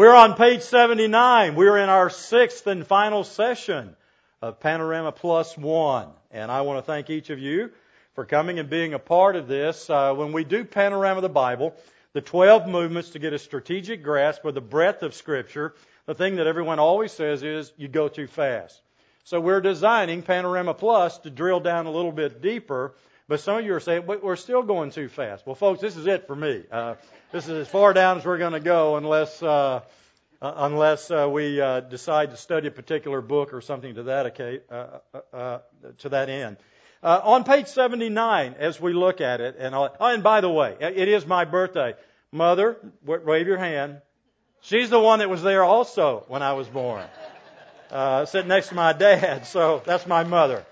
We're on page 79. We're in our sixth and final session of Panorama Plus One. And I want to thank each of you for coming and being a part of this. When we do Panorama of the Bible, the 12 movements to get a strategic grasp of the breadth of Scripture, the thing that everyone always says is, you go too fast. So we're designing Panorama Plus to drill down a little bit deeper. But some of you are saying, but we're still going too fast. Well, folks, this is it for me. This is as far down as we're going to go unless we decide to study a particular book or something to that end. On page 79, as we look at it, and by the way, it is my birthday. Mother, wave your hand. She's the one that was there also when I was born. Sitting next to my dad, so that's my mother.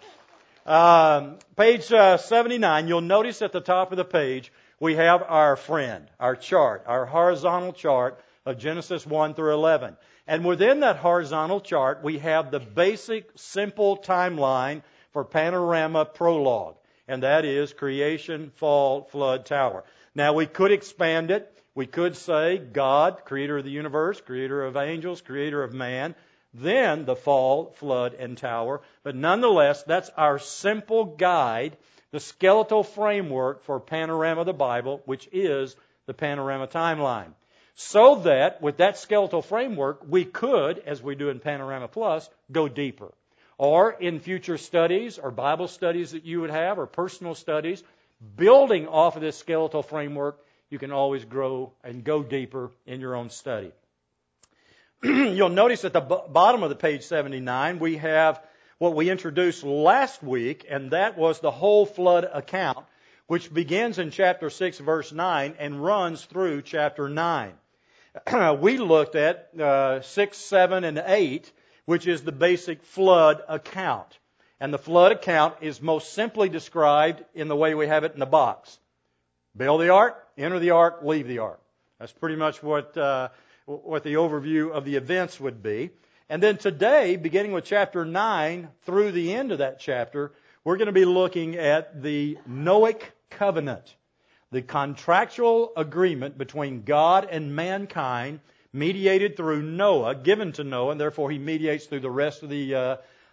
Page 79, you'll notice at the top of the page, we have our friend, our chart, our horizontal chart of Genesis 1 through 11. And within that horizontal chart, we have the basic, simple timeline for Panorama Prologue. And that is creation, fall, flood, tower. Now, we could expand it. We could say God, creator of the universe, creator of angels, creator of man. Then the fall, flood, and tower. But nonetheless, that's our simple guide, the skeletal framework for Panorama of the Bible, which is the Panorama Timeline. So that, with that skeletal framework, we could, as we do in Panorama Plus, go deeper. Or in future studies, or Bible studies that you would have, or personal studies, building off of this skeletal framework, you can always grow and go deeper in your own study. You'll notice at the bottom of the page 79, we have what we introduced last week, and that was the whole flood account, which begins in chapter 6, verse 9, and runs through chapter 9. We looked at 6, 7, and 8, which is the basic flood account. And the flood account is most simply described in the way we have it in the box. Build the ark, enter the ark, leave the ark. That's pretty much what the overview of the events would be. And then today, beginning with chapter 9 through the end of that chapter, we're going to be looking at the Noahic covenant, the contractual agreement between God and mankind, mediated through Noah, given to Noah, and therefore he mediates through the rest of the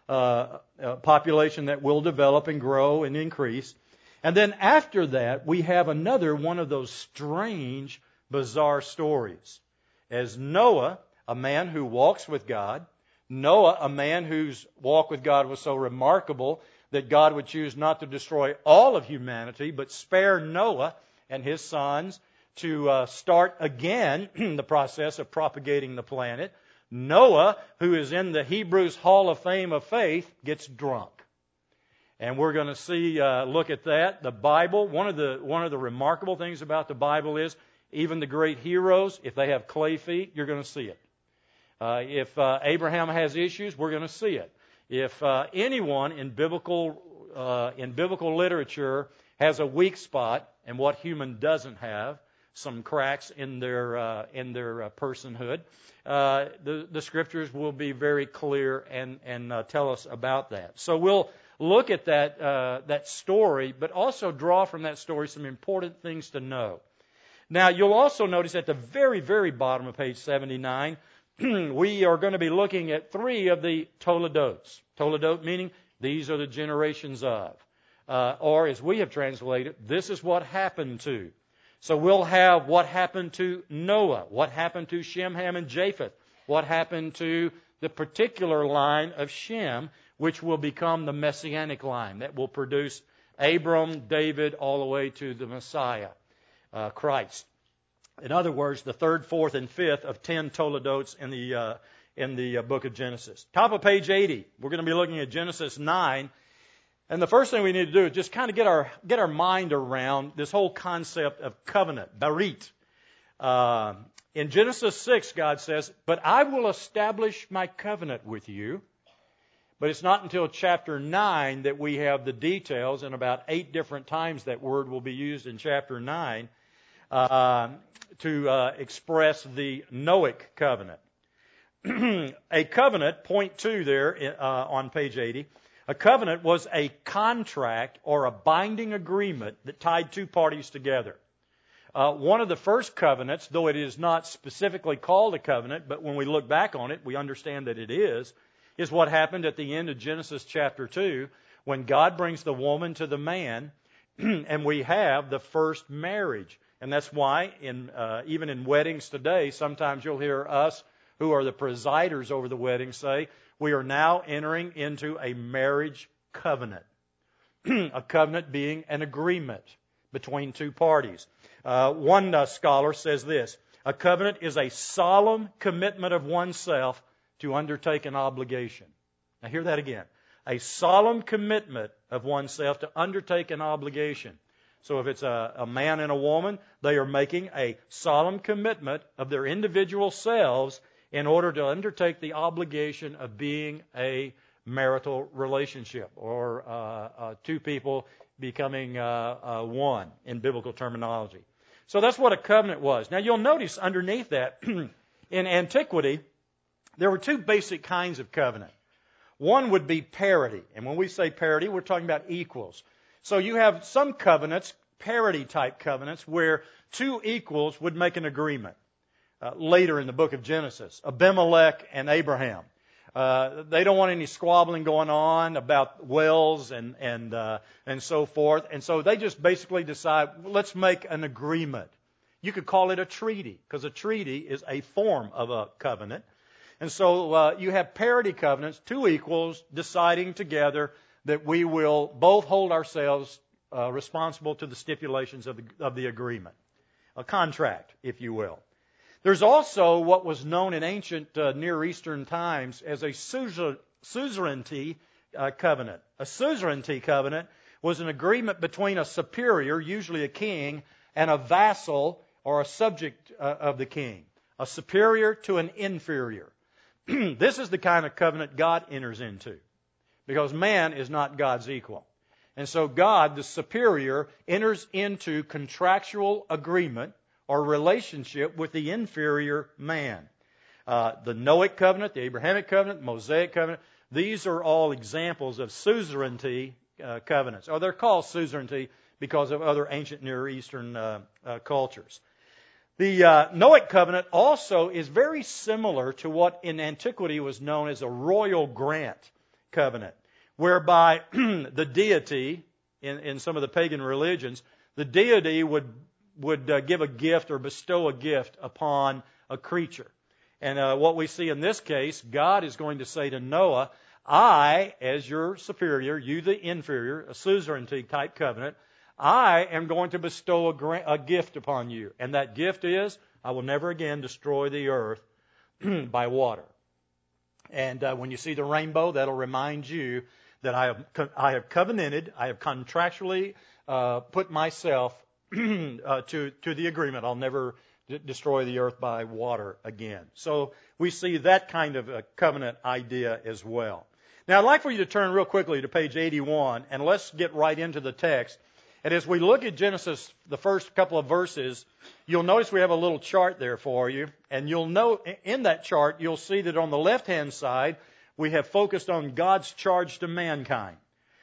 population that will develop and grow and increase. And then after that, we have another one of those strange, bizarre stories. As Noah, a man who walks with God, Noah, a man whose walk with God was so remarkable that God would choose not to destroy all of humanity, but spare Noah and his sons to start again the process of propagating the planet. Noah, who is in the Hebrews Hall of Fame of faith, gets drunk. And we're going to see, look at that. The Bible, one of the remarkable things about the Bible is, even the great heroes, if they have clay feet, you're going to see it. If Abraham has issues, we're going to see it. If anyone in biblical literature has a weak spot, and what human doesn't have, some cracks in their personhood, the Scriptures will be very clear and tell us about that. So we'll look at that story, but also draw from that story some important things to know. Now, you'll also notice at the very, very bottom of page 79, we are going to be looking at 3 of the Toledotes. Toledot meaning, these are the generations of. Or, as we have translated, this is what happened to. So we'll have what happened to Noah, what happened to Shem, Ham, and Japheth, what happened to the particular line of Shem, which will become the Messianic line that will produce Abram, David, all the way to the Messiah. Christ. In other words, the 3rd, 4th, and 5th of 10 Toledotes in the book of Genesis. Top of page 80, we're going to be looking at Genesis 9. And the first thing we need to do is just kind of get our mind around this whole concept of covenant, barit. In Genesis 6, God says, "But I will establish my covenant with you." But it's not until chapter 9 that we have the details, and about 8 different times that word will be used in chapter 9 to express the Noahic covenant. A covenant, point 2 there on page 80, a covenant was a contract or a binding agreement that tied 2 parties together. One of the first covenants, though it is not specifically called a covenant, but when we look back on it, we understand that it is what happened at the end of Genesis chapter 2, when God brings the woman to the man, and we have the first marriage. And that's why, even in weddings today, sometimes you'll hear us, who are the presiders over the wedding, say, we are now entering into a marriage covenant. A covenant being an agreement between two parties. One scholar says this: a covenant is a solemn commitment of oneself to undertake an obligation. Now hear that again. A solemn commitment of oneself to undertake an obligation. So if it's a man and a woman, they are making a solemn commitment of their individual selves in order to undertake the obligation of being a marital relationship, or two people becoming one in biblical terminology. So that's what a covenant was. Now you'll notice underneath that, in antiquity, there were two basic kinds of covenant. One would be parity. And when we say parity, we're talking about equals. So you have some covenants, parity-type covenants, where two equals would make an agreement. Later in the book of Genesis, Abimelech and Abraham. They don't want any squabbling going on about wells and so forth. And so they just basically decide, let's make an agreement. You could call it a treaty, because a treaty is a form of a covenant. And so you have parity covenants, two equals deciding together that we will both hold ourselves responsible to the stipulations of the agreement. A contract, if you will. There's also what was known in ancient Near Eastern times as a suzerainty covenant. A suzerainty covenant was an agreement between a superior, usually a king, and a vassal or a subject of the king. A superior to an inferior. This is the kind of covenant God enters into, because man is not God's equal. And so God, the superior, enters into contractual agreement or relationship with the inferior man. The Noahic covenant, the Abrahamic covenant, the Mosaic covenant, these are all examples of suzerainty covenants. Or they're called suzerainty because of other ancient Near Eastern cultures. The Noahic covenant also is very similar to what in antiquity was known as a royal grant covenant, whereby the deity, in some of the pagan religions, the deity would give a gift or bestow a gift upon a creature. And what we see in this case, God is going to say to Noah, I, as your superior, you the inferior, a suzerainty type covenant, I am going to bestow a gift upon you. And that gift is, I will never again destroy the earth by water. And when you see the rainbow, that'll remind you that I have covenanted, I have contractually put myself to the agreement. I'll never destroy the earth by water again. So we see that kind of a covenant idea as well. Now I'd like for you to turn real quickly to page 81, and let's get right into the text. And as we look at Genesis, the first couple of verses, you'll notice we have a little chart there for you. And you'll note in that chart, you'll see that on the left-hand side, we have focused on God's charge to mankind.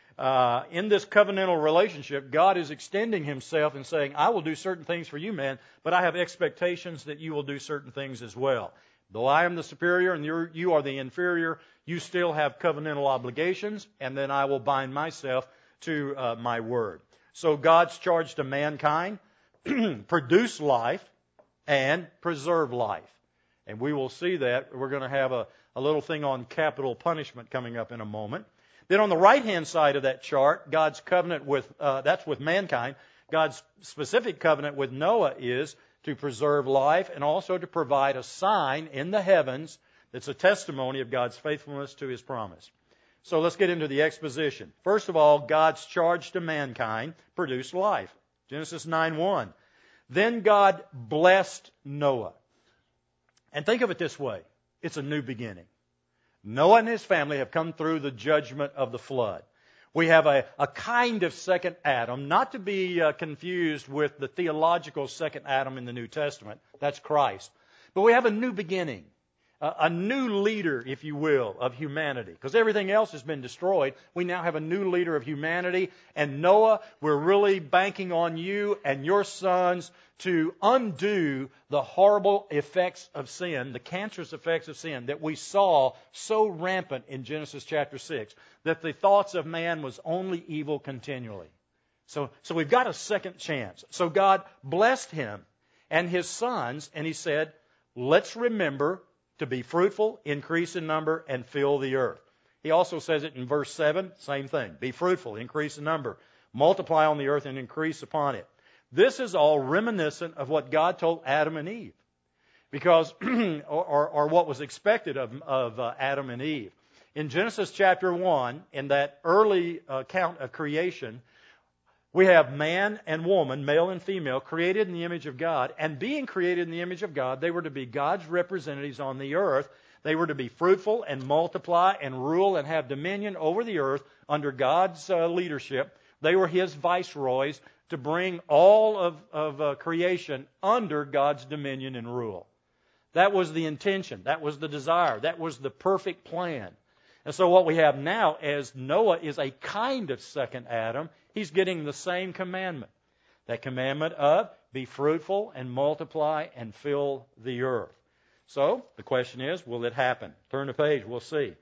In this covenantal relationship, God is extending Himself and saying, I will do certain things for you, man, but I have expectations that you will do certain things as well. Though I am the superior and you are the inferior, you still have covenantal obligations, and then I will bind myself to my word. So God's charge to mankind, produce life and preserve life. And we will see that. We're going to have a little thing on capital punishment coming up in a moment. Then on the right-hand side of that chart, God's covenant that's with mankind. God's specific covenant with Noah is to preserve life and also to provide a sign in the heavens that's a testimony of God's faithfulness to His promise. So let's get into the exposition. First of all, God's charge to mankind produced life. Genesis 9:1. Then God blessed Noah. And think of it this way. It's a new beginning. Noah and his family have come through the judgment of the flood. We have a kind of second Adam, not to be confused with the theological second Adam in the New Testament. That's Christ. But we have a new beginning. a new leader, if you will, of humanity. Because everything else has been destroyed. We now have a new leader of humanity. And Noah, we're really banking on you and your sons to undo the horrible effects of sin, the cancerous effects of sin that we saw so rampant in Genesis chapter 6, that the thoughts of man was only evil continually. So we've got a second chance. So God blessed him and his sons, and he said, let's remember to be fruitful, increase in number, and fill the earth. He also says it in verse 7, same thing. Be fruitful, increase in number, multiply on the earth, and increase upon it. This is all reminiscent of what God told Adam and Eve, because or what was expected of Adam and Eve. In Genesis chapter 1, in that early account of creation, we have man and woman, male and female, created in the image of God. And being created in the image of God, they were to be God's representatives on the earth. They were to be fruitful and multiply and rule and have dominion over the earth under God's leadership. They were His viceroys to bring all of creation under God's dominion and rule. That was the intention. That was the desire. That was the perfect plan. And so what we have now, as Noah is a kind of second Adam, he's getting the same commandment. That commandment of be fruitful and multiply and fill the earth. So the question is, will it happen? Turn the page, we'll see.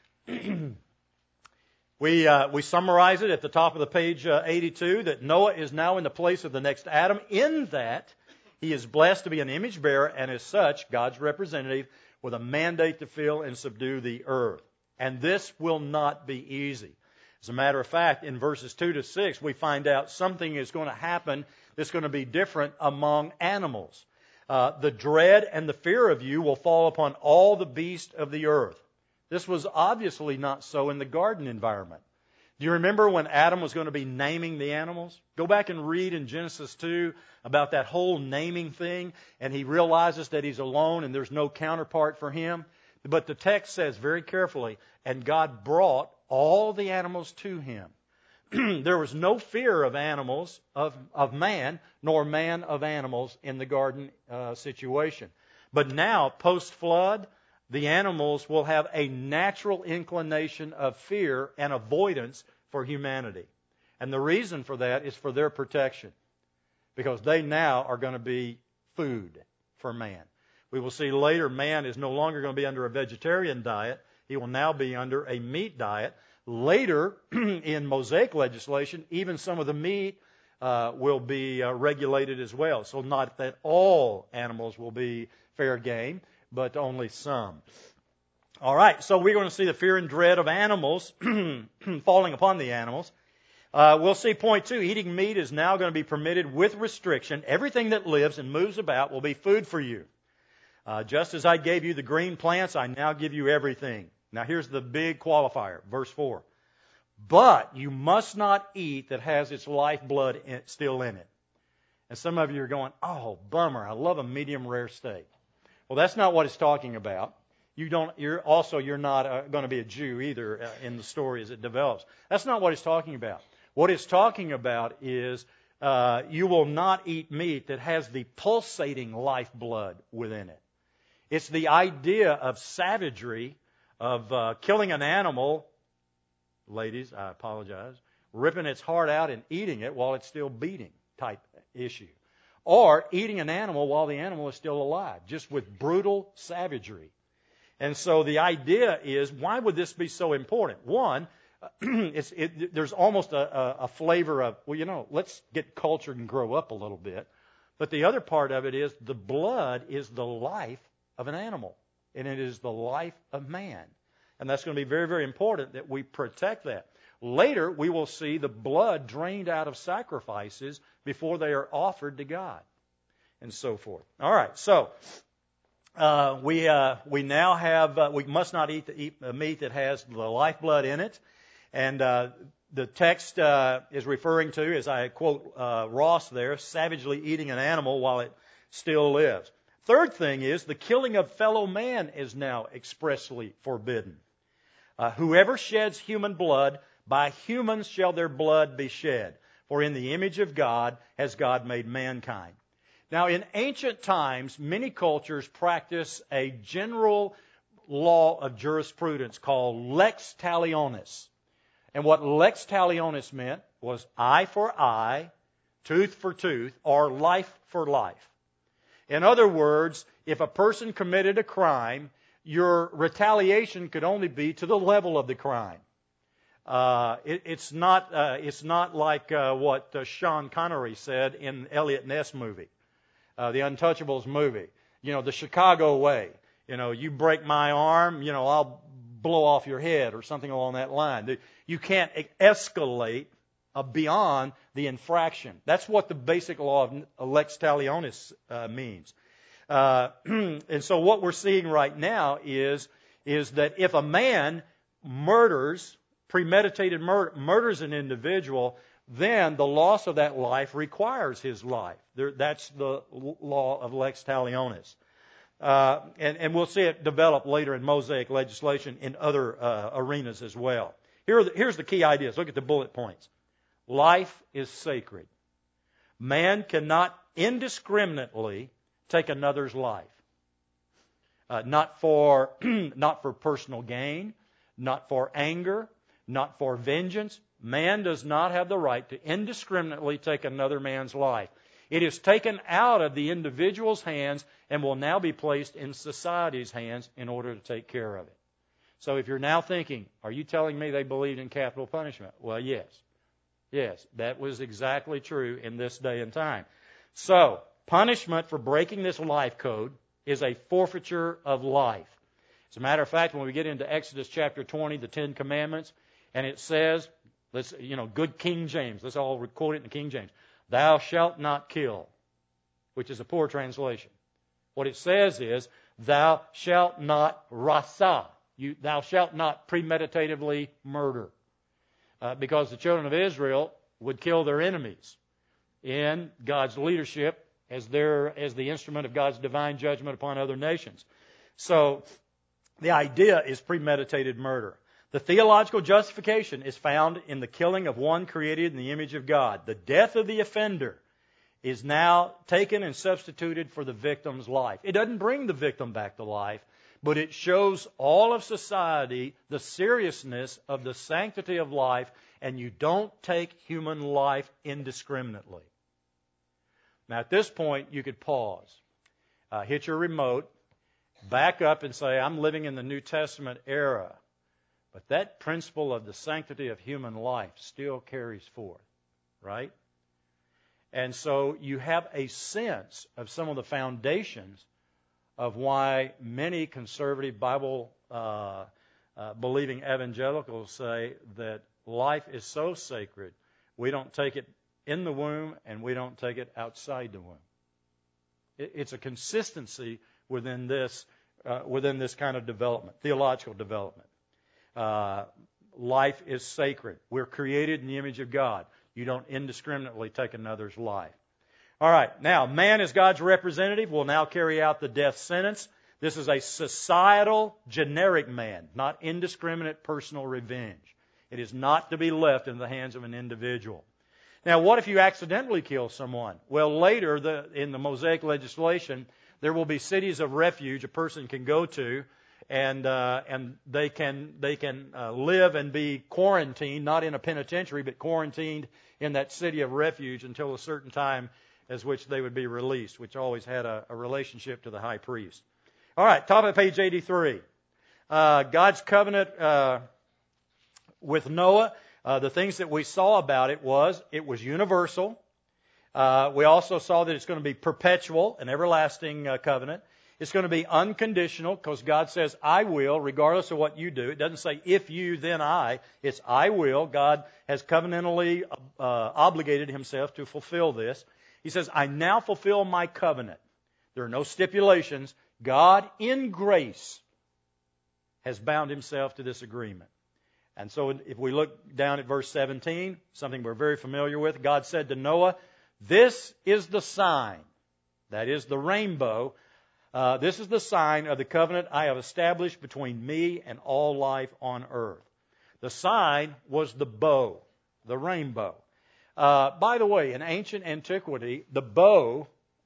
We summarize it at the top of the page 82 that Noah is now in the place of the next Adam, in that he is blessed to be an image bearer and as such God's representative with a mandate to fill and subdue the earth. And this will not be easy. As a matter of fact, in verses 2 to 6, we find out something is going to happen that's going to be different among animals. The dread and the fear of you will fall upon all the beasts of the earth. This was obviously not so in the garden environment. Do you remember when Adam was going to be naming the animals? Go back and read in Genesis 2 about that whole naming thing, and he realizes that he's alone and there's no counterpart for him. But the text says very carefully, and God brought all the animals to him. There was no fear of animals, of man, nor man of animals in the garden situation. But now, post-flood, the animals will have a natural inclination of fear and avoidance for humanity. And the reason for that is for their protection, because they now are going to be food for man. We will see later man is no longer going to be under a vegetarian diet. He will now be under a meat diet. Later, in Mosaic legislation, even some of the meat will be regulated as well. So not that all animals will be fair game, but only some. All right, so we're going to see the fear and dread of animals falling upon the animals. We'll see point 2, eating meat is now going to be permitted with restriction. Everything that lives and moves about will be food for you. Just as I gave you the green plants, I now give you everything. Now here's the big qualifier, verse 4. But you must not eat that has its lifeblood still in it. And some of you are going, oh, bummer, I love a medium rare steak. Well, that's not what it's talking about. You're not going to be a Jew either in the story as it develops. That's not what it's talking about. What it's talking about is you will not eat meat that has the pulsating lifeblood within it. It's the idea of savagery, of killing an animal, ladies, I apologize, ripping its heart out and eating it while it's still beating type issue. Or eating an animal while the animal is still alive, just with brutal savagery. And so the idea is, why would this be so important? One, there's almost a flavor of, let's get cultured and grow up a little bit. But the other part of it is the blood is the life of an animal, and it is the life of man. And that's going to be very, very important that we protect that. Later, we will see the blood drained out of sacrifices before they are offered to God, and so forth. All right, so we now have, we must not eat the meat that has the lifeblood in it. And the text is referring to, as I quote Ross there, savagely eating an animal while it still lives. Third thing is the killing of fellow man is now expressly forbidden. Whoever sheds human blood, by humans shall their blood be shed. For in the image of God has God made mankind. Now, in ancient times, many cultures practiced a general law of jurisprudence called lex talionis. And what lex talionis meant was eye for eye, tooth for tooth, or life for life. In other words, if a person committed a crime, your retaliation could only be to the level of the crime. It's not like what Sean Connery said in Elliot Ness movie, the Untouchables movie. The Chicago way. You break my arm, I'll blow off your head or something along that line. You can't escalate beyond the infraction. That's what the basic law of lex talionis means. And so what we're seeing right now is that if a man premeditated murders an individual, then the loss of that life requires his life. That's the law of lex talionis. And we'll see it develop later in Mosaic legislation in other arenas as well. Here's the key ideas. Look at the bullet points. Life is sacred. Man cannot indiscriminately take another's life. Not for personal gain, not for anger, not for vengeance. Man does not have the right to indiscriminately take another man's life. It is taken out of the individual's hands and will now be placed in society's hands in order to take care of it. So if you're now thinking, are you telling me they believed in capital punishment? Well, yes. Yes, that was exactly true in this day and time. So, punishment for breaking this life code is a forfeiture of life. As a matter of fact, when we get into Exodus chapter 20, the Ten Commandments, and it says, good King James, let's all quote it in the King James, thou shalt not kill, which is a poor translation. What it says is, thou shalt not rasa, thou shalt not premeditatively murder. Because the children of Israel would kill their enemies in God's leadership as the instrument of God's divine judgment upon other nations. So the idea is premeditated murder. The theological justification is found in the killing of one created in the image of God. The death of the offender is now taken and substituted for the victim's life. It doesn't bring the victim back to life, but it shows all of society the seriousness of the sanctity of life, and you don't take human life indiscriminately. Now, at this point, you could pause, hit your remote, back up and say, I'm living in the New Testament era. But that principle of the sanctity of human life still carries forth, right? And so you have a sense of some of the foundations of why many conservative Bible believing evangelicals say that life is so sacred, we don't take it in the womb and we don't take it outside the womb. It's a consistency within this kind of development, theological development. Life is sacred. We're created in the image of God. You don't indiscriminately take another's life. All right, now, man as God's representative will now carry out the death sentence. This is a societal, generic man, not indiscriminate personal revenge. It is not to be left in the hands of an individual. Now, what if you accidentally kill someone? Well, later in the Mosaic legislation, there will be cities of refuge a person can go to, and they can live and be quarantined, not in a penitentiary, but quarantined in that city of refuge until a certain time as which they would be released, which always had a relationship to the high priest. All right, top of page 83. God's covenant with Noah, the things that we saw about it was universal. We also saw that it's going to be perpetual, an everlasting covenant. It's going to be unconditional because God says, I will, regardless of what you do. It doesn't say, if you, then I. It's I will. God has covenantally obligated himself to fulfill this. He says, I now fulfill my covenant. There are no stipulations. God, in grace, has bound himself to this agreement. And so if we look down at verse 17, something we're very familiar with, God said to Noah, this is the sign, that is the rainbow, this is the sign of the covenant I have established between me and all life on earth. The sign was the bow, the rainbow. By the way, in ancient antiquity, the bow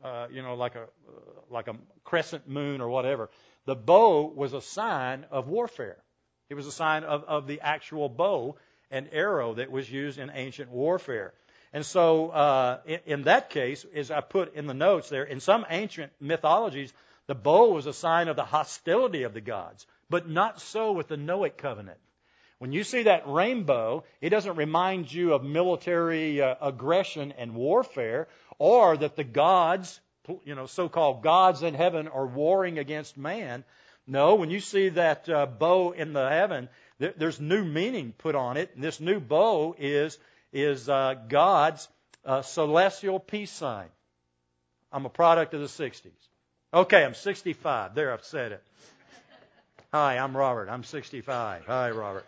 like a crescent moon or whatever. The bow was a sign of warfare. It was a sign of the actual bow and arrow that was used in ancient warfare. And so in that case, as I put in the notes there, in some ancient mythologies, the bow was a sign of the hostility of the gods, but not so with the Noahic covenant. When you see that rainbow, it doesn't remind you of military aggression and warfare, or that the gods, so-called gods in heaven, are warring against man. No, when you see that bow in the heaven, there's new meaning put on it. And this new bow is God's celestial peace sign. I'm a product of the 60s. Okay, I'm 65. There, I've said it. Hi, I'm Robert. I'm 65. Hi, Robert.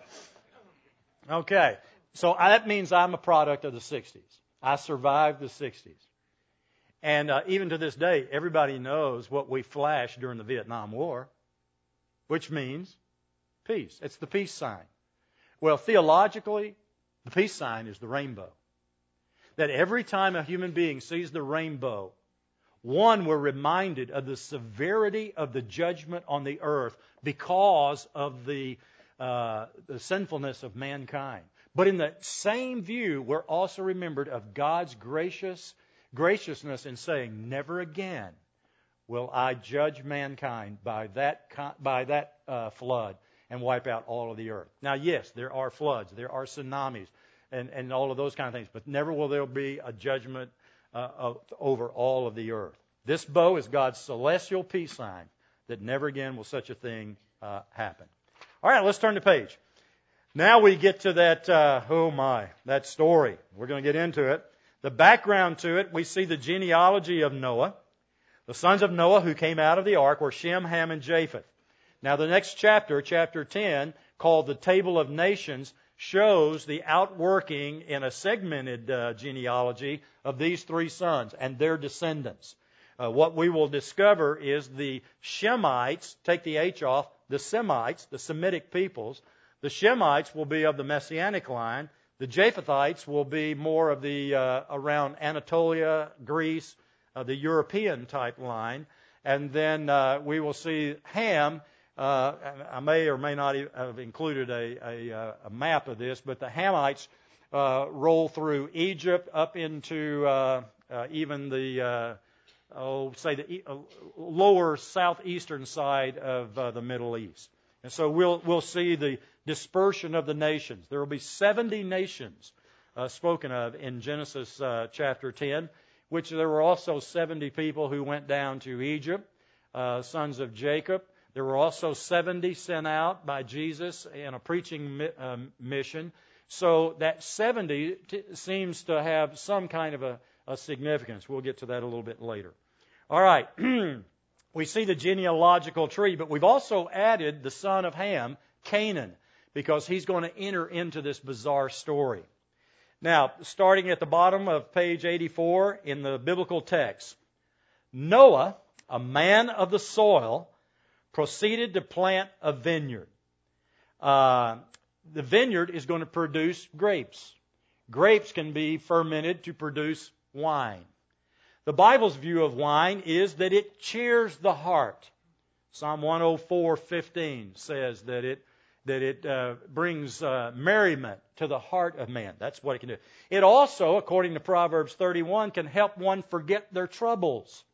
Okay, so that means I'm a product of the 60s. I survived the 60s. And even to this day, everybody knows what we flashed during the Vietnam War, which means peace. It's the peace sign. Well, theologically, the peace sign is the rainbow. That every time a human being sees the rainbow, one, we're reminded of the severity of the judgment on the earth because of the sinfulness of mankind. But in the same view, we're also remembered of God's graciousness in saying, never again will I judge mankind by that flood and wipe out all of the earth. Now, yes, there are floods, there are tsunamis, and all of those kind of things, but never will there be a judgment over all of the earth. This bow is God's celestial peace sign that never again will such a thing happen. All right, let's turn the page. Now we get to that story. We're going to get into it. The background to it, we see the genealogy of Noah. The sons of Noah who came out of the ark were Shem, Ham, and Japheth. Now the next chapter, chapter 10, called the Table of Nations, shows the outworking in a segmented genealogy of these three sons and their descendants. What we will discover is the Shemites, take the H off, the Semites, the Semitic peoples. The Shemites will be of the Messianic line. The Japhethites will be more of the around Anatolia, Greece, the European type line. And then we will see Ham. I may or may not have included a map of this, but the Hamites roll through Egypt up into even the lower southeastern side of the Middle East. And so we'll see the dispersion of the nations. There will be 70 nations spoken of in Genesis chapter 10, which there were also 70 people who went down to Egypt, sons of Jacob. There were also 70 sent out by Jesus in a preaching mission. So that 70 seems to have some kind of a significance. We'll get to that a little bit later. All right. We see the genealogical tree, but we've also added the son of Ham, Canaan, because he's going to enter into this bizarre story. Now, starting at the bottom of page 84 in the biblical text, Noah, a man of the soil, proceeded to plant a vineyard. The vineyard is going to produce grapes. Grapes can be fermented to produce wine. The Bible's view of wine is that it cheers the heart. Psalm 104:15 says that it brings merriment to the heart of man. That's what it can do. It also, according to Proverbs 31, can help one forget their troubles.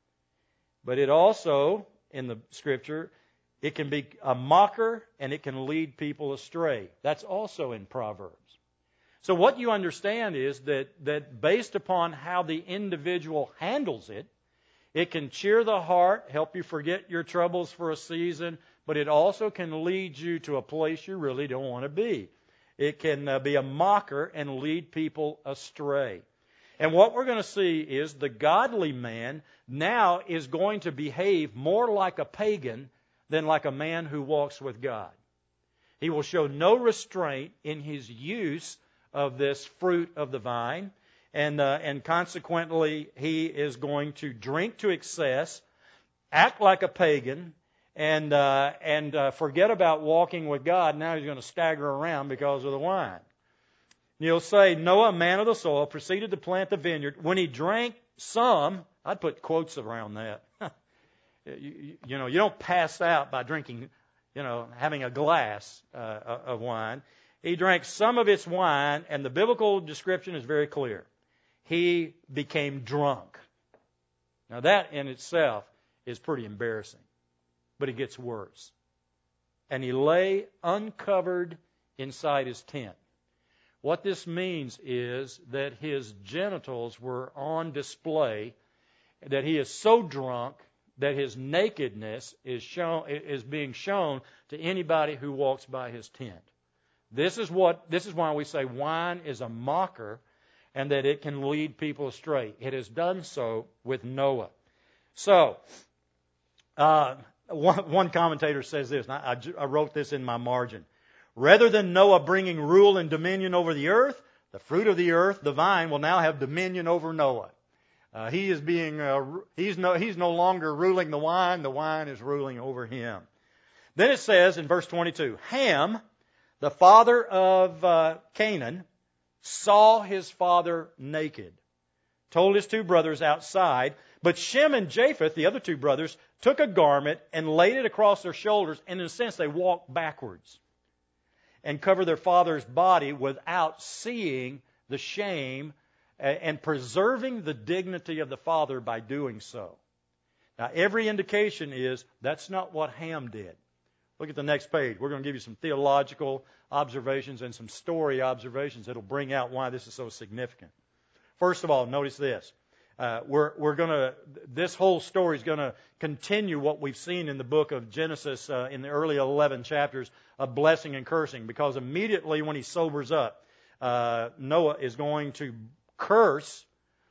But it also, in the Scripture, it can be a mocker and it can lead people astray. That's also in Proverbs. So what you understand is that based upon how the individual handles it, it can cheer the heart, help you forget your troubles for a season, but it also can lead you to a place you really don't want to be. It can be a mocker and lead people astray. And what we're going to see is the godly man now is going to behave more like a pagan than like a man who walks with God. He will show no restraint in his use of this fruit of the vine, and consequently he is going to drink to excess, act like a pagan, and forget about walking with God. Now he's going to stagger around because of the wine. You'll say, Noah, a man of the soil, proceeded to plant the vineyard. When he drank some, I'd put quotes around that. You don't pass out by drinking, having a glass of wine. He drank some of its wine, and the biblical description is very clear. He became drunk. Now that in itself is pretty embarrassing, but it gets worse. And he lay uncovered inside his tent. What this means is that his genitals were on display, that he is so drunk that his nakedness is being shown to anybody who walks by his tent. This is why we say wine is a mocker and that it can lead people astray. It has done so with Noah. So, one commentator says this, and I wrote this in my margin. Rather than Noah bringing rule and dominion over the earth, the fruit of the earth, the vine, will now have dominion over Noah. He's no longer ruling the wine is ruling over him. Then it says in verse 22, Ham, the father of Canaan, saw his father naked, told his two brothers outside, but Shem and Japheth, the other two brothers, took a garment and laid it across their shoulders, and in a sense they walked backwards and covered their father's body without seeing the shame and preserving the dignity of the father by doing so. Now, every indication is that's not what Ham did. Look at the next page. We're going to give you some theological observations and some story observations that will bring out why this is so significant. First of all, notice this. This whole story is going to continue what we've seen in the book of Genesis in the early 11 chapters of blessing and cursing, because immediately when he sobers up, Noah is going to curse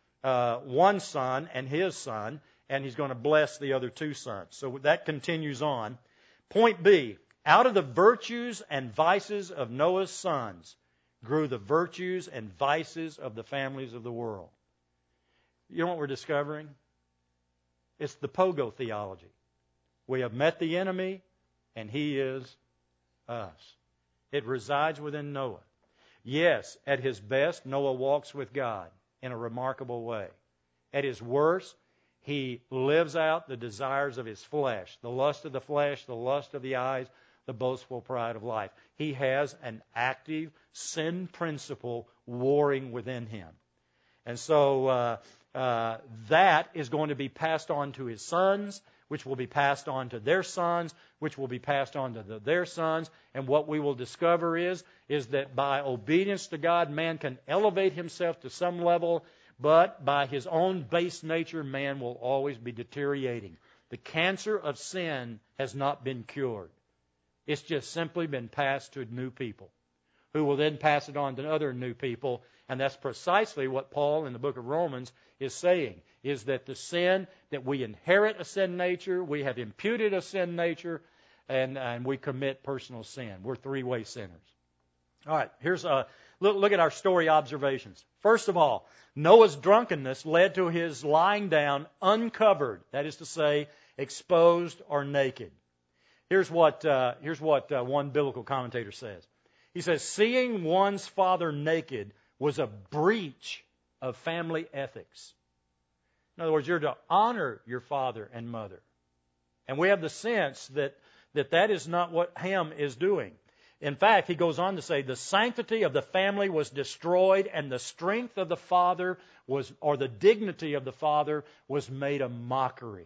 one son and his son, and he's going to bless the other two sons. So that continues on. Point B, out of the virtues and vices of Noah's sons grew the virtues and vices of the families of the world. You know what we're discovering? It's the pogo theology. We have met the enemy, and he is us. It resides within Noah. Yes, at his best, Noah walks with God in a remarkable way. At his worst, he lives out the desires of his flesh, the lust of the flesh, the lust of the eyes, the boastful pride of life. He has an active sin principle warring within him. And so that is going to be passed on to his sons, which will be passed on to their sons, which will be passed on to their sons. And what we will discover is that by obedience to God, man can elevate himself to some level, but by his own base nature, man will always be deteriorating. The cancer of sin has not been cured. It's just simply been passed to new people, who will then pass it on to other new people. And that's precisely what Paul in the book of Romans is saying, is that the sin, that we inherit a sin nature, we have imputed a sin nature, and we commit personal sin. We're three-way sinners. All right, here's look at our story observations. First of all, Noah's drunkenness led to his lying down uncovered, that is to say, exposed or naked. Here's what one biblical commentator says. He says, seeing one's father naked was a breach of family ethics. In other words, you're to honor your father and mother. And we have the sense that is not what Ham is doing. In fact, he goes on to say, the sanctity of the family was destroyed, and the strength of the father or the dignity of the father was made a mockery.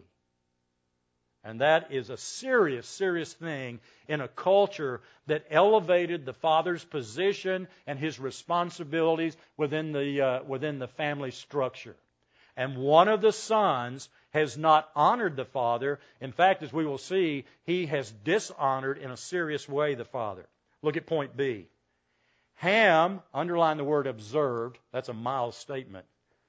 And that is a serious, serious thing in a culture that elevated the father's position and his responsibilities within the family structure. And one of the sons has not honored the father. In fact, as we will see, he has dishonored in a serious way the father. Look at point B. Ham, underline the word observed. That's a mild statement.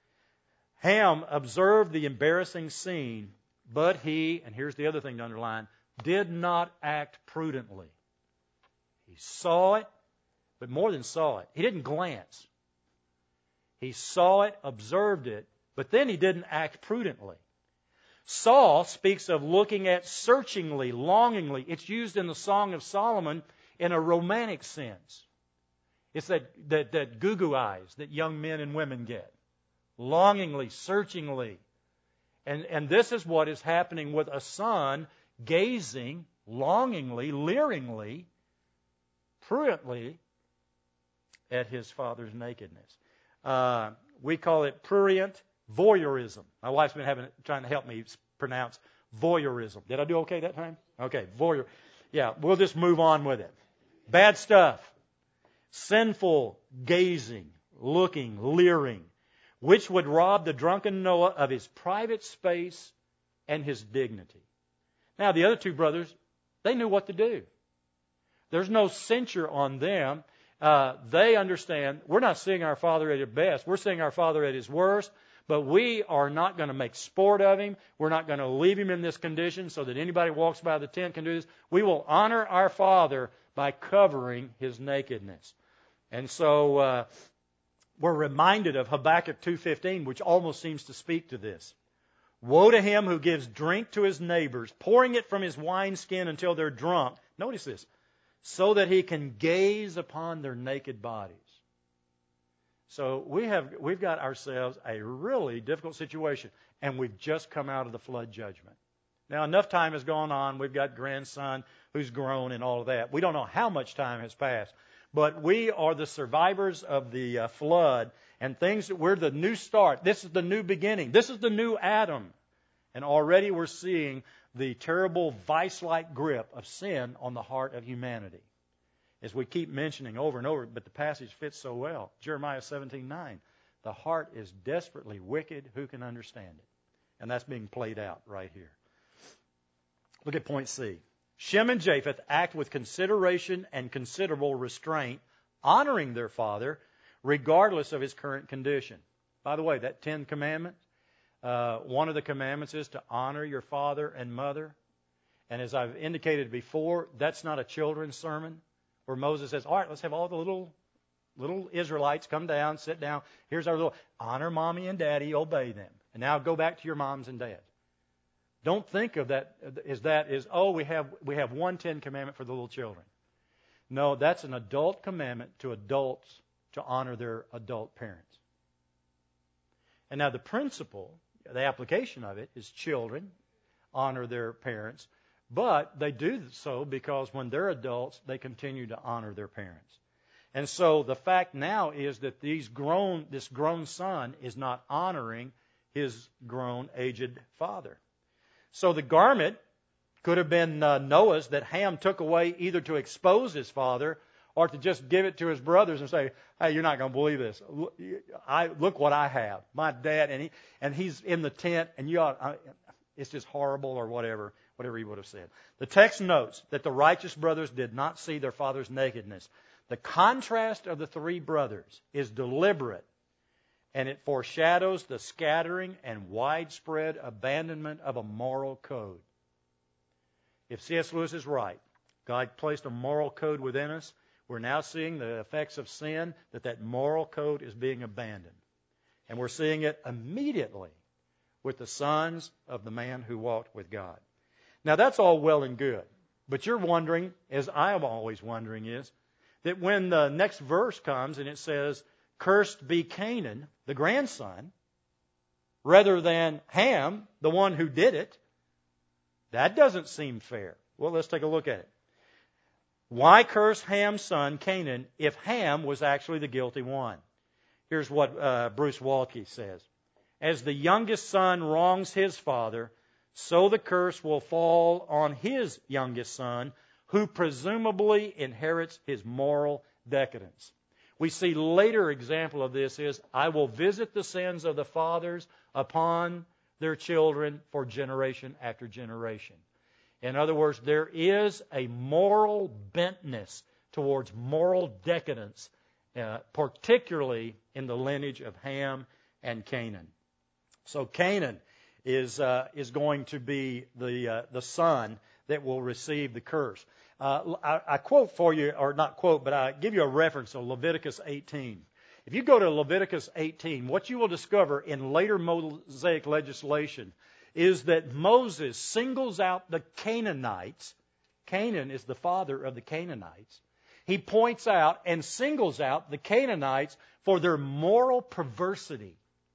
Ham observed the embarrassing scene, but he, and here's the other thing to underline, did not act prudently. He saw it, but more than saw it, he didn't glance. He saw it, observed it, but then he didn't act prudently. Saw speaks of looking at searchingly, longingly. It's used in the Song of Solomon in a romantic sense. It's that goo-goo eyes that young men and women get. Longingly, searchingly. And this is what is happening with a son gazing longingly, leeringly, pruriently at his father's nakedness. We call it prurient voyeurism. My wife's been trying to help me pronounce voyeurism. Did I do okay that time? Okay, voyeur. Yeah, we'll just move on with it. Bad stuff. Sinful gazing, looking, leering, which would rob the drunken Noah of his private space and his dignity. Now, the other two brothers, they knew what to do. There's no censure on them. They understand we're not seeing our father at his best. We're seeing our father at his worst. But we are not going to make sport of him. We're not going to leave him in this condition so that anybody who walks by the tent can do this. We will honor our father by covering his nakedness. And so we're reminded of Habakkuk 2:15, which almost seems to speak to this. Woe to him who gives drink to his neighbors, pouring it from his wineskin until they're drunk. Notice this. So that he can gaze upon their naked bodies. So we've got ourselves a really difficult situation, and we've just come out of the flood judgment. Now, enough time has gone on. We've got grandson who's grown and all of that. We don't know how much time has passed, but we are the survivors of the flood, and we're the new start. This is the new beginning. This is the new Adam, and already we're seeing the terrible vice-like grip of sin on the heart of humanity. As we keep mentioning over and over, but the passage fits so well. Jeremiah 17:9. The heart is desperately wicked. Who can understand it? And that's being played out right here. Look at point C. Shem and Japheth act with consideration and considerable restraint, honoring their father, regardless of his current condition. By the way, that 10 Commandments, one of the commandments is to honor your father and mother. And as I've indicated before, that's not a children's sermon, where Moses says, all right, let's have all the little Israelites come down, sit down. Here's our honor mommy and daddy, obey them. And now go back to your moms and dads. Don't think of that as we have one 10 commandment for the little children. No, that's an adult commandment to adults to honor their adult parents. And now the principle, the application of it is children honor their parents. But they do so because when they're adults, they continue to honor their parents. And so the fact now is that this grown son is not honoring his grown, aged father. So the garment could have been Noah's that Ham took away either to expose his father or to just give it to his brothers and say, hey, you're not going to believe this. Look what I have. My dad, and he's in the tent, and it's just horrible or whatever he would have said. The text notes that the righteous brothers did not see their father's nakedness. The contrast of the three brothers is deliberate, and it foreshadows the scattering and widespread abandonment of a moral code. If C.S. Lewis is right, God placed a moral code within us. We're now seeing the effects of sin, that moral code is being abandoned. And we're seeing it immediately with the sons of the man who walked with God. Now, that's all well and good. But you're wondering, as I am always wondering, is that when the next verse comes and it says, cursed be Canaan, the grandson, rather than Ham, the one who did it, that doesn't seem fair. Well, let's take a look at it. Why curse Ham's son, Canaan, if Ham was actually the guilty one? Here's what Bruce Waltke says. As the youngest son wrongs his father, so the curse will fall on his youngest son, who presumably inherits his moral decadence. We see later example of this is, I will visit the sins of the fathers upon their children for generation after generation. In other words, there is a moral bentness towards moral decadence, particularly in the lineage of Ham and Canaan. So Canaan is going to be the son that will receive the curse. I quote for you, or not quote, but I give you a reference to Leviticus 18. If you go to Leviticus 18, what you will discover in later Mosaic legislation is that Moses singles out the Canaanites. Canaan is the father of the Canaanites. He points out and singles out the Canaanites for their moral perversity.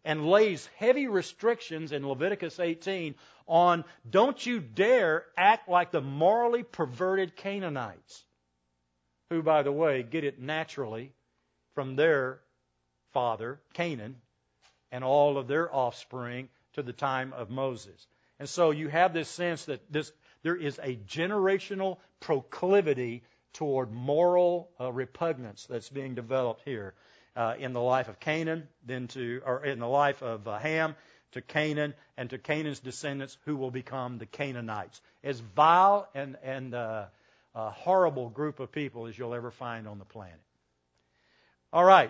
and lays heavy restrictions in Leviticus 18 on don't you dare act like the morally perverted Canaanites, who, by the way, get it naturally from their father, Canaan, and all of their offspring to the time of Moses. And so you have this sense that there is a generational proclivity toward moral repugnance that's being developed here in the life of Canaan, in the life of Ham, to Canaan, and to Canaan's descendants who will become the Canaanites. As vile and horrible group of people as you'll ever find on the planet. All right.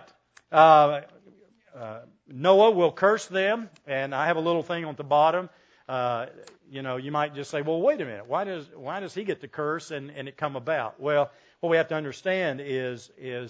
Noah will curse them, and I have a little thing on the bottom. You might just say, well, wait a minute. Why does he get to curse and it come about? Well, what we have to understand is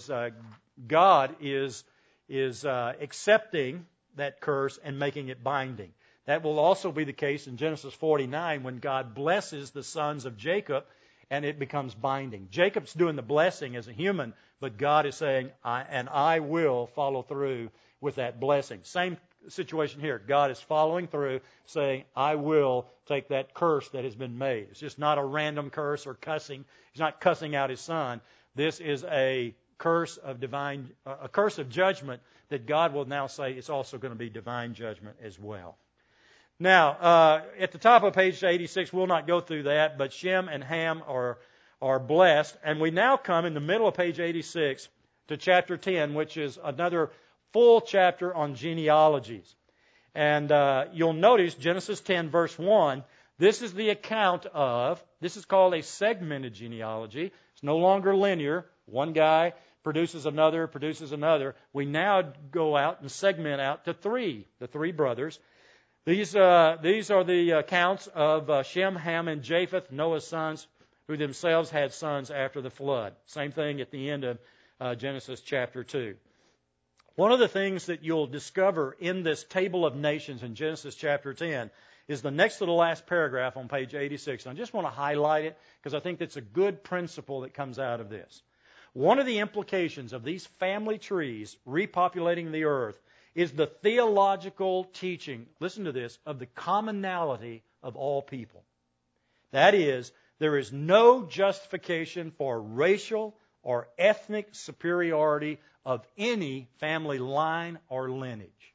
God is accepting that curse and making it binding. That will also be the case in Genesis 49 when God blesses the sons of Jacob and it becomes binding. Jacob's doing the blessing as a human, but God is saying, I will follow through with that blessing. Same situation here. God is following through, saying, I will take that curse that has been made. It's just not a random curse or cussing. He's not cussing out his son. This is a curse of judgment that God will now say it's also going to be divine judgment as well. Now, at the top of page 86, we'll not go through that, but Shem and Ham are blessed. And we now come in the middle of page 86 to chapter 10, which is another full chapter on genealogies. And you'll notice Genesis 10, verse 1, this is the account of, this is called a segmented genealogy. It's no longer linear. One guy produces another. We now go out and segment out to the three brothers. These are the accounts of Shem, Ham, and Japheth, Noah's sons, who themselves had sons after the flood. Same thing at the end of Genesis chapter 2. One of the things that you'll discover in this table of nations in Genesis chapter 10 is the next to the last paragraph on page 86. And I just want to highlight it because I think that's a good principle that comes out of this. One of the implications of these family trees repopulating the earth is the theological teaching, listen to this, of the commonality of all people. That is, there is no justification for racial or ethnic superiority of any family line or lineage.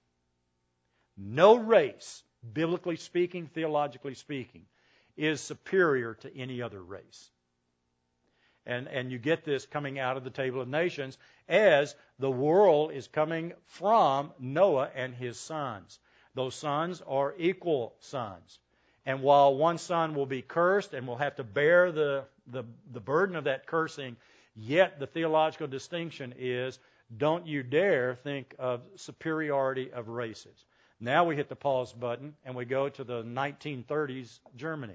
No race, biblically speaking, theologically speaking, is superior to any other race. And you get this coming out of the Table of Nations as the world is coming from Noah and his sons. Those sons are equal sons. And while one son will be cursed and will have to bear the burden of that cursing, yet the theological distinction is don't you dare think of superiority of races. Now we hit the pause button and we go to the 1930s Germany.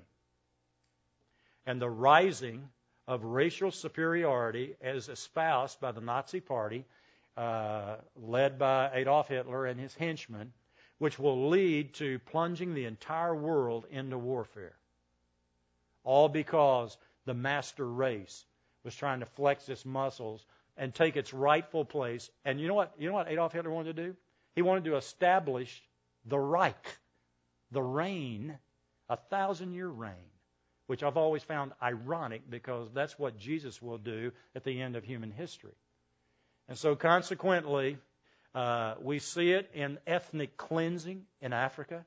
And the rising of racial superiority as espoused by the Nazi Party, led by Adolf Hitler and his henchmen, which will lead to plunging the entire world into warfare. All because the master race was trying to flex its muscles and take its rightful place. And you know what Adolf Hitler wanted to do? He wanted to establish the Reich, the reign, 1,000-year reign, which I've always found ironic because that's what Jesus will do at the end of human history. And so consequently, we see it in ethnic cleansing in Africa.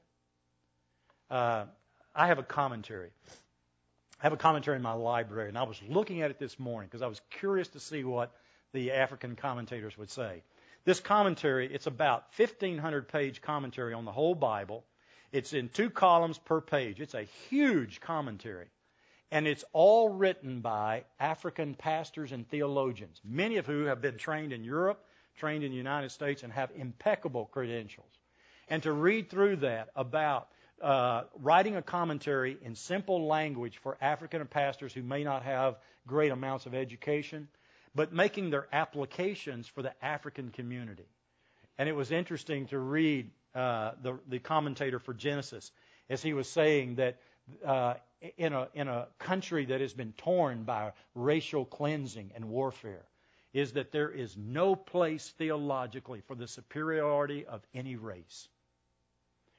I have a commentary. I have a commentary in my library, and I was looking at it this morning because I was curious to see what the African commentators would say. This commentary, it's about 1,500-page commentary on the whole Bible. It's in 2 columns per page. It's a huge commentary. And it's all written by African pastors and theologians, many of who have been trained in Europe, trained in the United States, and have impeccable credentials. And to read through that about writing a commentary in simple language for African pastors who may not have great amounts of education, but making their applications for the African community. And it was interesting to read the commentator for Genesis as he was saying that in a country that has been torn by racial cleansing and warfare, is that there is no place theologically for the superiority of any race.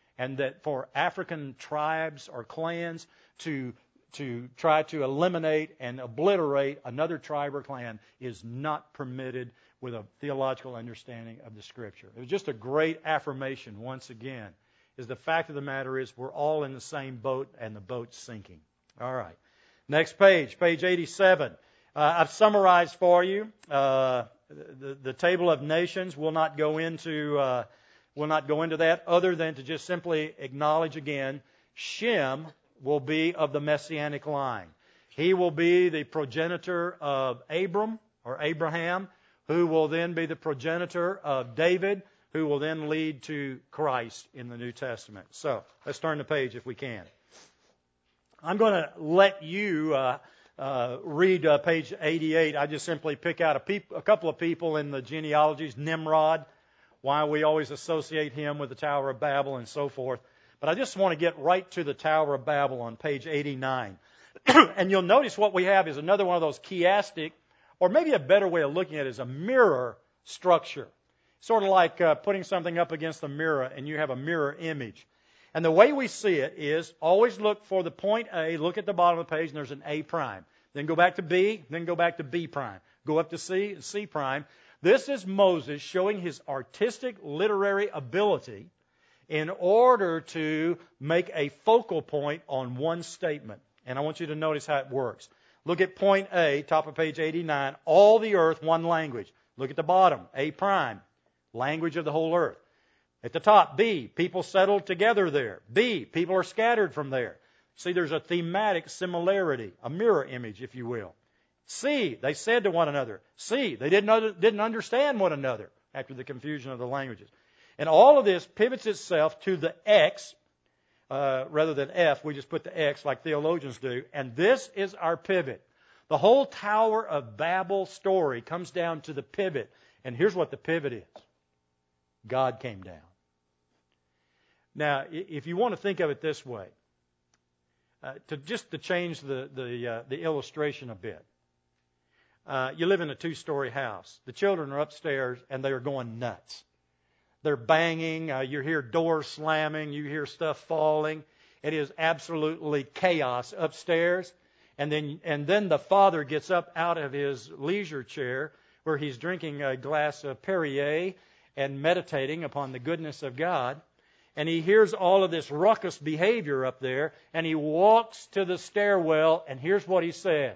and that for African tribes or clans to try to eliminate and obliterate another tribe or clan is not permitted with a theological understanding of the Scripture. It was just a great affirmation once again, is the fact of the matter is we're all in the same boat and the boat's sinking. All right. Next page, page 87. I've summarized for you the table of nations. We'll not go into that other than to just simply acknowledge again, Shem will be of the Messianic line. He will be the progenitor of Abram or Abraham, who will then be the progenitor of David, who will then lead to Christ in the New Testament. So let's turn the page if we can. I'm going to let you read page 88. I just simply pick out a couple of people in the genealogies. Nimrod, why we always associate him with the Tower of Babel and so forth. But I just want to get right to the Tower of Babel on page 89. And you'll notice what we have is another one of those chiastic, or maybe a better way of looking at it is a mirror structure. Sort of like putting something up against a mirror and you have a mirror image. And the way we see it is always look for the point A, look at the bottom of the page, and there's an A prime. Then go back to B, then go back to B prime. Go up to C, and C prime. This is Moses showing his artistic literary ability in order to make a focal point on one statement. And I want you to notice how it works. Look at point A, top of page 89, all the earth, one language. Look at the bottom, A prime, language of the whole earth. At the top, B, people settled together there. B, people are scattered from there. See, there's a thematic similarity, a mirror image, if you will. C, they said to one another. C, they didn't understand one another after the confusion of the languages. And all of this pivots itself to the X, rather than F. We just put the X like theologians do. And this is our pivot. The whole Tower of Babel story comes down to the pivot. And here's what the pivot is. God came down. Now, if you want to think of it this way, to change the illustration a bit, you live in a 2-story house. The children are upstairs and they are going nuts. They're banging. You hear doors slamming. You hear stuff falling. It is absolutely chaos upstairs. And then the father gets up out of his leisure chair where he's drinking a glass of Perrier and meditating upon the goodness of God. And he hears all of this ruckus behavior up there. And he walks to the stairwell. And here's what he says.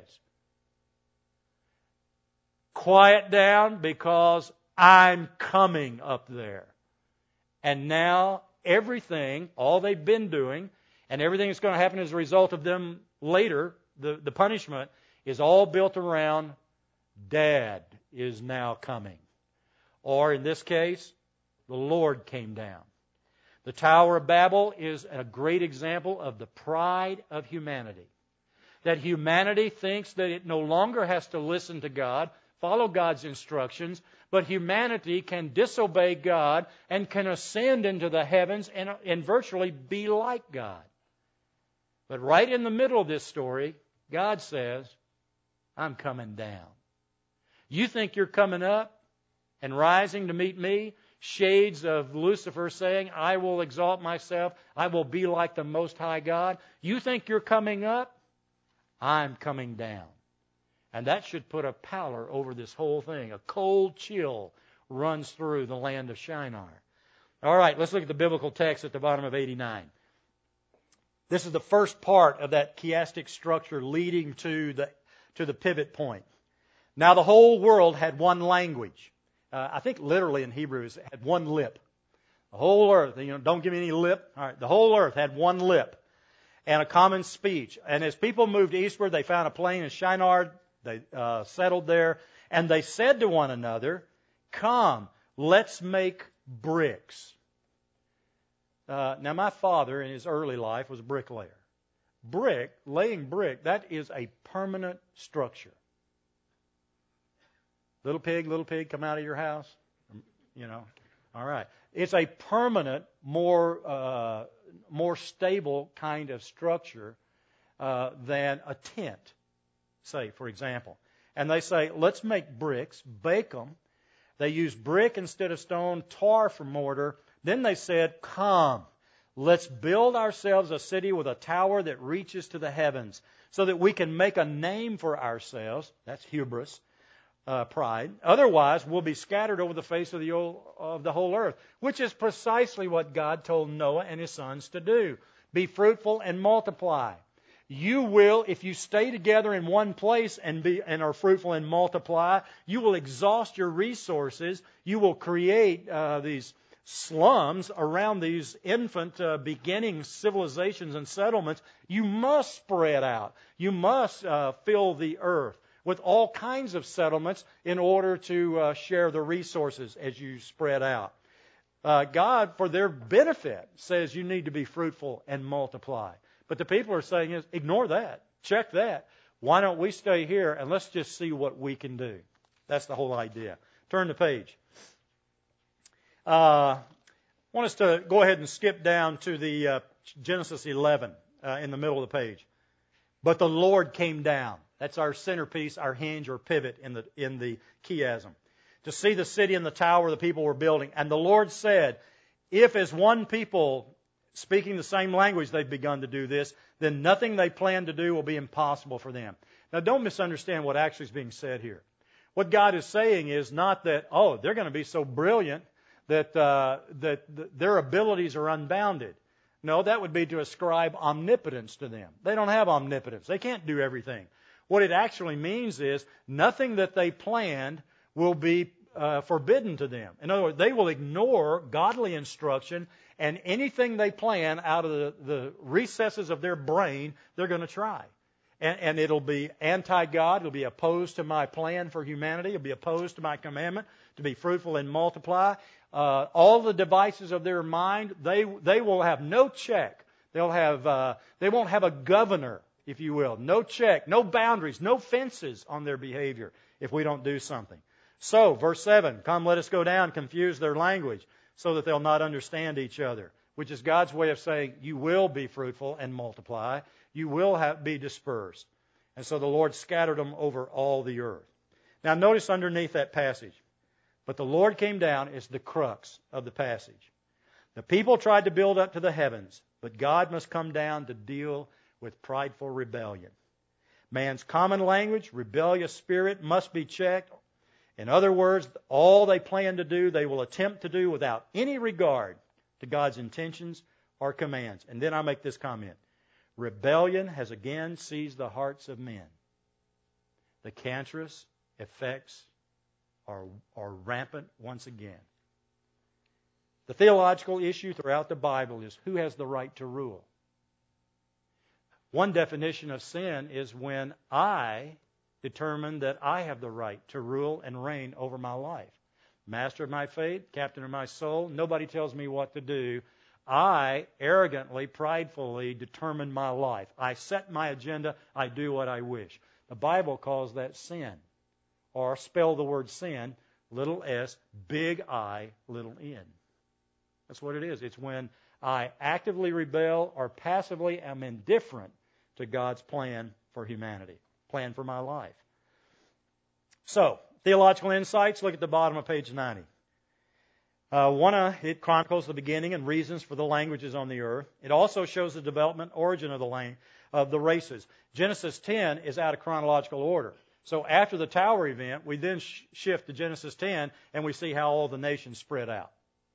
Quiet down because I'm coming up there. And now everything, all they've been doing, and everything that's going to happen as a result of them later, the punishment, is all built around Dad is now coming. Or in this case, the Lord came down. The Tower of Babel is a great example of the pride of humanity. That humanity thinks that it no longer has to listen to God, follow God's instructions, but humanity can disobey God and can ascend into the heavens and virtually be like God. But right in the middle of this story, God says, I'm coming down. You think you're coming up and rising to meet me? Shades of Lucifer saying, I will exalt myself. I will be like the Most High God. You think you're coming up? I'm coming down. And that should put a pallor over this whole thing. A cold chill runs through the land of Shinar. All right, let's look at the biblical text at the bottom of 89. This is the first part of that chiastic structure leading to the pivot point. Now the whole world had one language. I think literally in Hebrew it had one lip. The whole earth, don't give me any lip. All right, the whole earth had one lip and a common speech. And as people moved eastward, they found a plain in Shinar. They settled there, and they said to one another, come, let's make bricks. Now, my father in his early life was a bricklayer. Laying brick, that is a permanent structure. Little pig, come out of your house. All right. It's a permanent, more stable kind of structure than a tent. Say, for example. And they say, let's make bricks, bake them. They use brick instead of stone, tar for mortar. Then they said, come, Let's build ourselves a city with a tower that reaches to the heavens, so that we can make a name for ourselves. That's hubris, pride. Otherwise, we'll be scattered over the face of the whole earth, which is precisely what God told Noah and his sons to do. Be fruitful and multiply. You will, if you stay together in one place and are fruitful and multiply, you will exhaust your resources. You will create these slums around these infant beginning civilizations and settlements. You must spread out. You must fill the earth with all kinds of settlements in order to share the resources as you spread out. God, for their benefit, says you need to be fruitful and multiply. But the people are saying is, ignore that. Check that. Why don't we stay here and let's just see what we can do? That's the whole idea. Turn the page. I want us to go ahead and skip down to the Genesis 11 in the middle of the page. But the Lord came down. That's our centerpiece, our hinge or pivot in the chiasm. To see the city and the tower the people were building. And the Lord said, if as one people speaking the same language they've begun to do this, then nothing they plan to do will be impossible for them. Now don't misunderstand what actually is being said here. What God is saying is not that, they're going to be so brilliant that their abilities are unbounded. No, that would be to ascribe omnipotence to them. They don't have omnipotence. They can't do everything. What it actually means is nothing that they planned will be forbidden to them. In other words, they will ignore godly instruction, and anything they plan out of the recesses of their brain, they're going to try. And it'll be anti-God. It'll be opposed to my plan for humanity. It'll be opposed to my commandment to be fruitful and multiply. All the devices of their mind, they will have no check. They won't have a governor, if you will. No check, no boundaries, no fences on their behavior if we don't do something. So, verse 7, come let us go down, confuse their language, so that they'll not understand each other, which is God's way of saying you will be fruitful and multiply. You will be dispersed. And so the Lord scattered them over all the earth. Now notice underneath that passage, but the Lord came down is the crux of the passage. The people tried to build up to the heavens, but God must come down to deal with prideful rebellion. Man's common language, rebellious spirit must be checked. In other words, all they plan to do, they will attempt to do without any regard to God's intentions or commands. And then I make this comment. Rebellion has again seized the hearts of men. The cancerous effects are rampant once again. The theological issue throughout the Bible is who has the right to rule. One definition of sin is when I determine that I have the right to rule and reign over my life. Master of my fate, captain of my soul, nobody tells me what to do. I arrogantly, pridefully determine my life. I set my agenda. I do what I wish. The Bible calls that sin. Or spell the word sin, little s, big I, little n. That's what it is. It's when I actively rebel or passively am indifferent to God's plan for humanity, plan for my life. So, theological insights, look at the bottom of page 90. It chronicles the beginning and reasons for the languages on the earth. It also shows the development, origin of the races. Genesis 10 is out of chronological order. So after the tower event, we then shift to Genesis 10, and we see how all the nations spread out.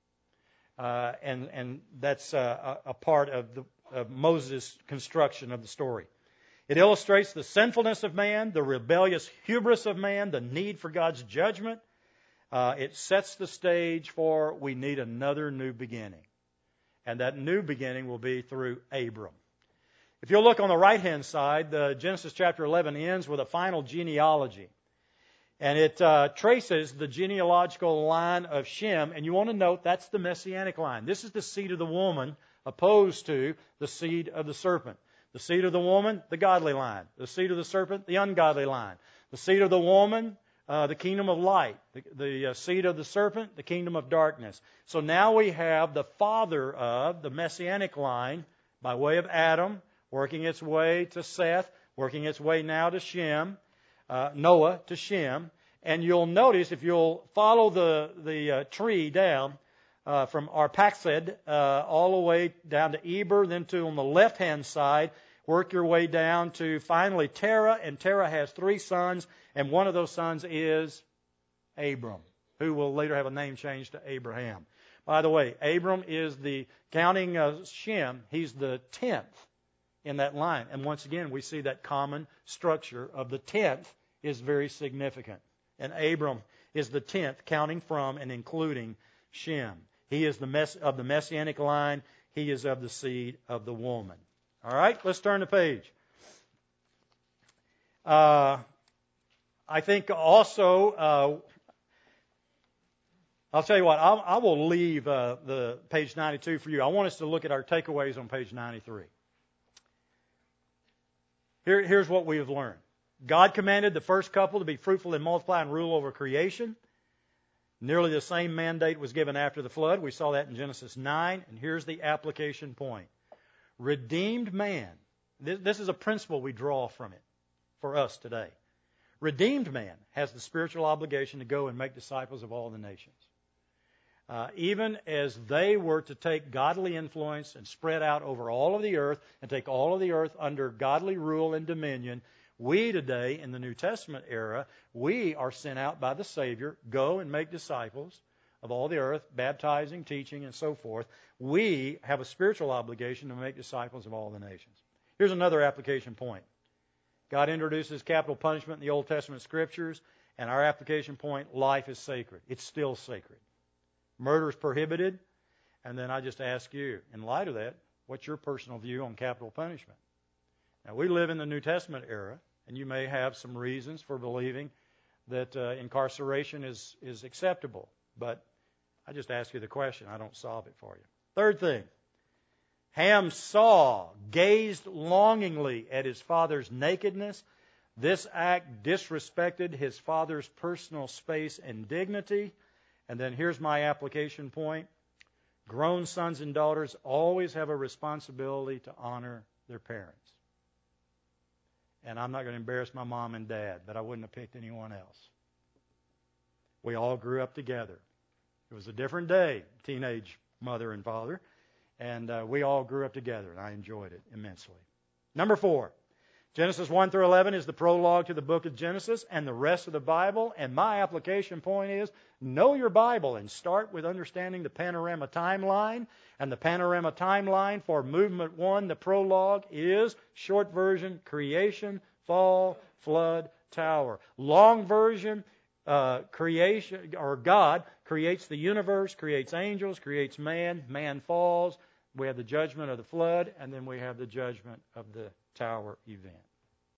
And that's a part of Moses' construction of the story. It illustrates the sinfulness of man, the rebellious hubris of man, the need for God's judgment. It sets the stage for we need another new beginning. And that new beginning will be through Abram. If you'll look on the right-hand side, Genesis chapter 11 ends with a final genealogy. And it traces the genealogical line of Shem. And you want to note that's the messianic line. This is the seed of the woman opposed to the seed of the serpent. The seed of the woman, the godly line. The seed of the serpent, the ungodly line. The seed of the woman, the kingdom of light. The seed of the serpent, the kingdom of darkness. So now we have the father of the messianic line by way of Adam, working its way to Seth, working its way now to Shem, Noah to Shem. And you'll notice, if you'll follow the tree down, from Arphaxad all the way down to Eber, then to on the left-hand side, work your way down to finally Terah, and Terah has 3 sons, and one of those sons is Abram, who will later have a name change to Abraham. By the way, Abram is counting Shem, he's the 10th in that line. And once again, we see that common structure of the 10th is very significant. And Abram is the 10th, counting from and including Shem. He is of the Messianic line. He is of the seed of the woman. All right, let's turn the page. I think also, I'll tell you what, I will leave the page 92 for you. I want us to look at our takeaways on page 93. Here's what we have learned. God commanded the first couple to be fruitful and multiply and rule over creation. Nearly the same mandate was given after the flood. We saw that in Genesis 9. And here's the application point. Redeemed man. This is a principle we draw from it for us today. Redeemed man has the spiritual obligation to go and make disciples of all the nations. Even as they were to take godly influence and spread out over all of the earth and take all of the earth under godly rule and dominion, we today, in the New Testament era, we are sent out by the Savior, go and make disciples of all the earth, baptizing, teaching, and so forth. We have a spiritual obligation to make disciples of all the nations. Here's another application point. God introduces capital punishment in the Old Testament Scriptures, and our application point, life is sacred. It's still sacred. Murder is prohibited, and then I just ask you, in light of that, what's your personal view on capital punishment? Now, we live in the New Testament era, and you may have some reasons for believing that incarceration is acceptable, but I just ask you the question. I don't solve it for you. Third thing, Ham gazed longingly at his father's nakedness. This act disrespected his father's personal space and dignity. And then here's my application point. Grown sons and daughters always have a responsibility to honor their parents. And I'm not going to embarrass my mom and dad, but I wouldn't have picked anyone else. We all grew up together. It was a different day, teenage mother and father, and we all grew up together, and I enjoyed it immensely. Number 4, Genesis 1 through 11 is the prologue to the book of Genesis and the rest of the Bible, and my application point is know your Bible and start with understanding the panorama timeline. And the panorama timeline for movement 1, the prologue, is short version, creation, fall, flood, tower. Long version, creation, or God creates the universe, creates angels, creates man, man falls. We have the judgment of the flood, and then we have the judgment of the tower event.